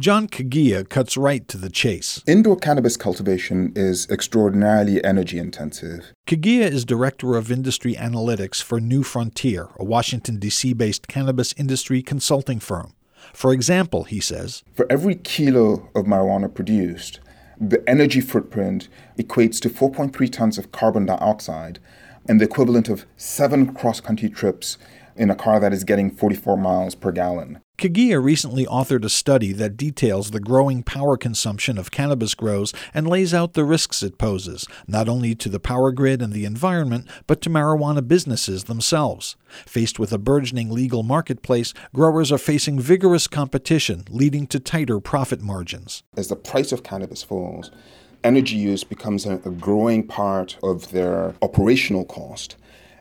John Kagia cuts right to the chase. Indoor cannabis cultivation is extraordinarily energy intensive. Kagia is Director of Industry Analytics for New Frontier, a Washington, D.C.-based cannabis industry consulting firm. For example, he says, for every kilo of marijuana produced, the energy footprint equates to 4.3 tons of carbon dioxide and the equivalent of 7 cross-country trips in a car that is getting 44 miles per gallon. Kagia recently authored a study that details the growing power consumption of cannabis grows and lays out the risks it poses, not only to the power grid and the environment, but to marijuana businesses themselves. Faced with a burgeoning legal marketplace, growers are facing vigorous competition, leading to tighter profit margins. As the price of cannabis falls, energy use becomes a growing part of their operational cost,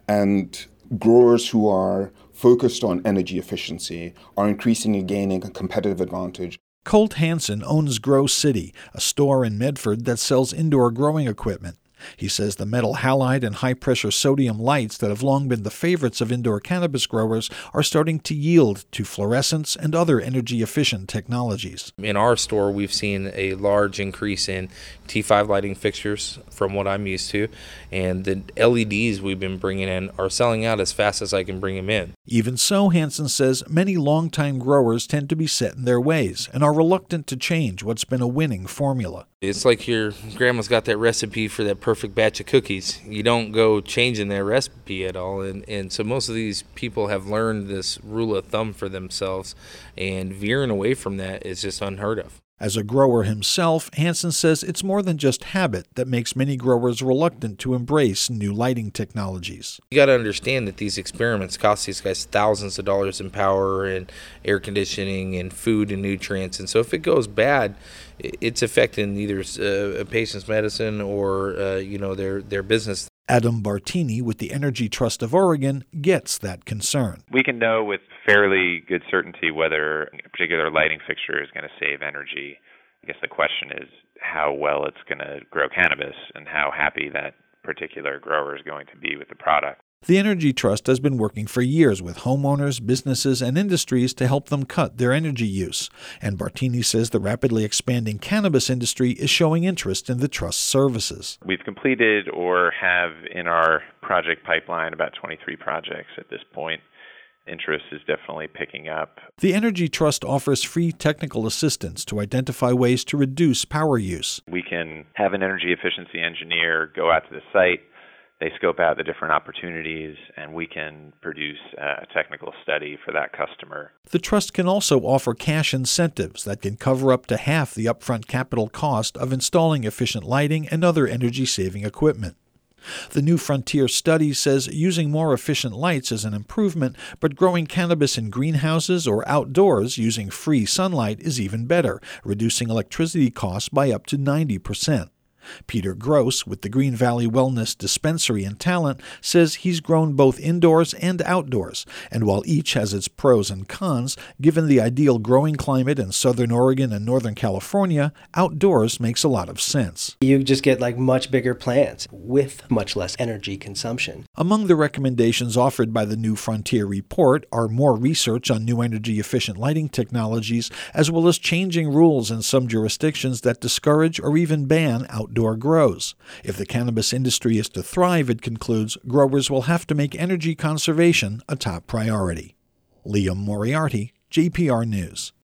and growers who are focused on energy efficiency are increasingly gaining a competitive advantage. Colt Hansen owns Grow City, a store in Medford that sells indoor growing equipment. He says the metal halide and high-pressure sodium lights that have long been the favorites of indoor cannabis growers are starting to yield to fluorescence and other energy-efficient technologies. In our store, we've seen a large increase in T5 lighting fixtures from what I'm used to, and the LEDs we've been bringing in are selling out as fast as I can bring them in. Even so, Hansen says many longtime growers tend to be set in their ways and are reluctant to change what's been a winning formula. It's like your grandma's got that recipe for that perfect batch of cookies. You don't go changing that recipe at all. And so most of these people have learned this rule of thumb for themselves, and veering away from that is just unheard of. As a grower himself, Hansen says it's more than just habit that makes many growers reluctant to embrace new lighting technologies. You got to understand that these experiments cost these guys thousands of dollars in power and air conditioning and food and nutrients. And so if it goes bad, it's affecting either a patient's medicine or their business. Adam Bartini with the Energy Trust of Oregon gets that concern. We can know with fairly good certainty whether a particular lighting fixture is going to save energy. I guess the question is how well it's going to grow cannabis and how happy that particular grower is going to be with the product. The Energy Trust has been working for years with homeowners, businesses, and industries to help them cut their energy use. And Bartini says the rapidly expanding cannabis industry is showing interest in the Trust's services. We've completed or have in our project pipeline about 23 projects at this point. Interest is definitely picking up. The Energy Trust offers free technical assistance to identify ways to reduce power use. We can have an energy efficiency engineer go out to the site. They scope out the different opportunities, and we can produce a technical study for that customer. The Trust can also offer cash incentives that can cover up to half the upfront capital cost of installing efficient lighting and other energy-saving equipment. The New Frontier study says using more efficient lights is an improvement, but growing cannabis in greenhouses or outdoors using free sunlight is even better, reducing electricity costs by up to 90%. Peter Gross, with the Green Valley Wellness Dispensary in Talent, says he's grown both indoors and outdoors, and while each has its pros and cons, given the ideal growing climate in southern Oregon and northern California, outdoors makes a lot of sense. You just get much bigger plants with much less energy consumption. Among the recommendations offered by the New Frontier report are more research on new energy-efficient lighting technologies, as well as changing rules in some jurisdictions that discourage or even ban outdoor grows. If the cannabis industry is to thrive, it concludes, growers will have to make energy conservation a top priority. Liam Moriarty, JPR News.